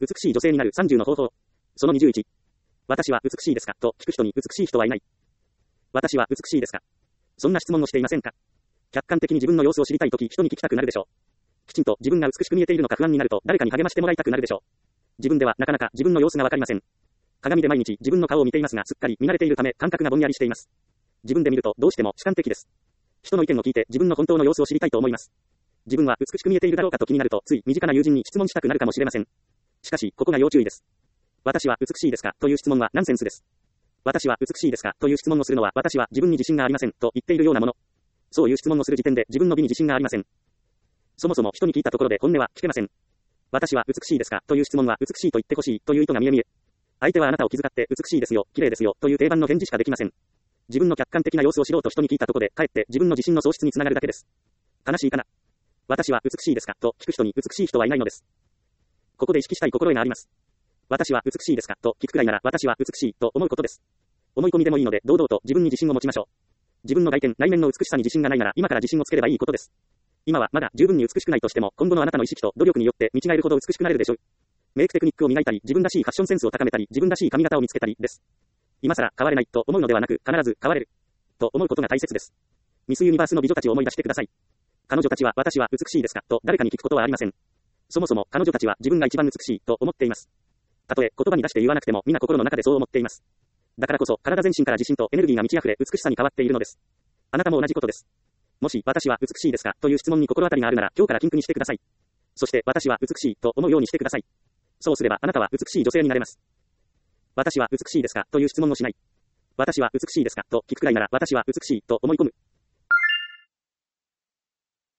美しい女性になる30の方法。その21。私は美しいですかと聞く人に美しい人はいない。私は美しいですか。そんな質問をしていませんか。客観的に自分の様子を知りたいとき人に聞きたくなるでしょう。きちんと自分が美しく見えているのか不安になると誰かに励ましてもらいたくなるでしょう。自分ではなかなか自分の様子がわかりません。鏡で毎日自分の顔を見ていますがすっかり見慣れているため感覚がぼんやりしています。自分で見るとどうしても主観的です。人の意見を聞いて自分の本当の様子を知りたいと思います。自分は美しく見えているだろうかと気になるとつい身近な友人に質問したくなるかもしれません。しかしここが要注意です。私は美しいですかという質問はナンセンスです。私は美しいですかという質問をするのは私は自分に自信がありませんと言っているようなもの。そういう質問をする時点で自分の美に自信がありません。そもそも人に聞いたところで本音は聞けません。私は美しいですかという質問は美しいと言ってほしいという意図が見え見え。相手はあなたを気遣って美しいですよ、綺麗ですよという定番の返事しかできません。自分の客観的な様子を知ろうと人に聞いたところでかえって自分の自信の喪失につながるだけです。悲しいかな。私は美しいですかと聞く人に美しい人はいないのです。ここで意識したい心得があります。私は美しいですかと聞くくらいなら私は美しいと思うことです。思い込みでもいいので堂々と自分に自信を持ちましょう。自分の外見、内面の美しさに自信がないなら今から自信をつければいいことです。今はまだ十分に美しくないとしても今後のあなたの意識と努力によって見違えるほど美しくなれるでしょう。メイクテクニックを磨いたり自分らしいファッションセンスを高めたり自分らしい髪型を見つけたりです。今更変われないと思うのではなく必ず変われると思うことが大切です。ミスユニバースの美女たちを思い出してください。彼女たちは私は美しいですかと誰かに聞くことはありません。そもそも彼女たちは自分が一番美しいと思っています。たとえ言葉に出して言わなくても皆心の中でそう思っています。だからこそ体全身から自信とエネルギーが満ち溢れ美しさに変わっているのです。あなたも同じことです。もし私は美しいですかという質問に心当たりがあるなら今日から禁句にしてください。そして私は美しいと思うようにしてください。そうすればあなたは美しい女性になれます。私は美しいですかという質問をしない。私は美しいですかと聞くくらいなら私は美しいと思い込む。